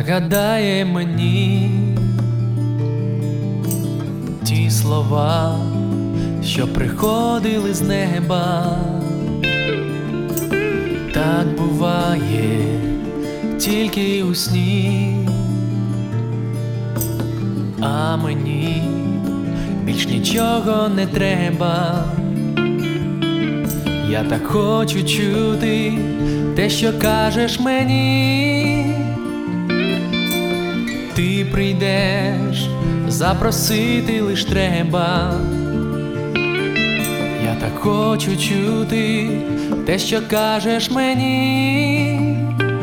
нагадає мені ті слова, що приходили з неба. Так буває тільки у сні, а мені більш нічого не треба. Я так хочу чути те, що кажеш мені. Ти прийдеш, запросити лиш треба. Я так хочу чути те, що кажеш мені.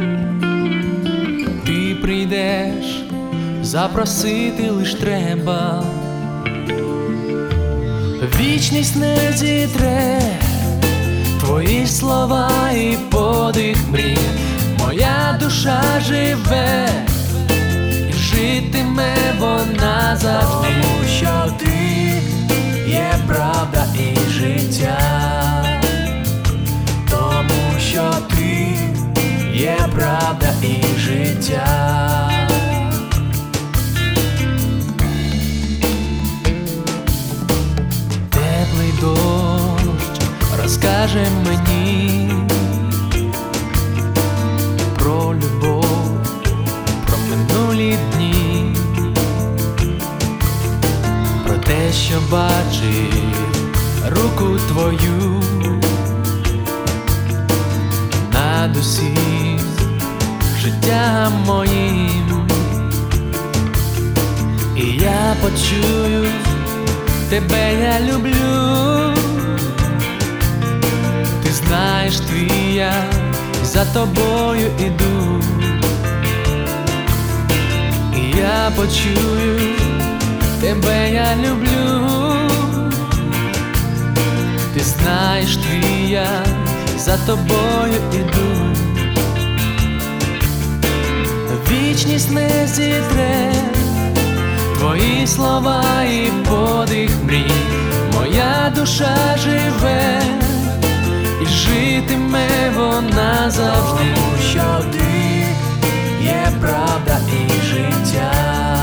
Ти прийдеш, запросити лиш треба. Вічність не зітре твої слова і подих мрій. Моя душа живе і житиме вона завжди. Тому що ти є правда і життя. Тому що ти є правда і життя. Теплий дощ розкаже мені про любов, про минулі дні, про те, що бачив руку твою над усім життям моїм. І я почую, тебе я люблю. Ти знаєш, твій я за тобою іду. І я почую, тебе я люблю. Ти знаєш, твій я за тобою іду. Вічність не зітре твої слова і подих мрій. Моя душа живе і житиме вона завжди. Тому що ти є правда і життя.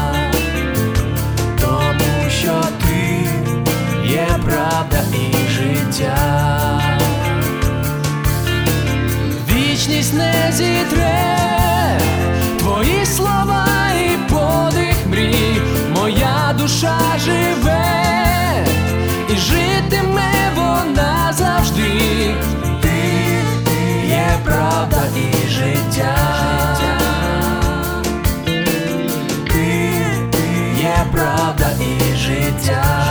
Тому що ти є правда і життя. Вічність не зітре твої слова і подих мрій. Моя душа живе і житиме вона завжди. Ти є правда і життя. Ти є правда і життя.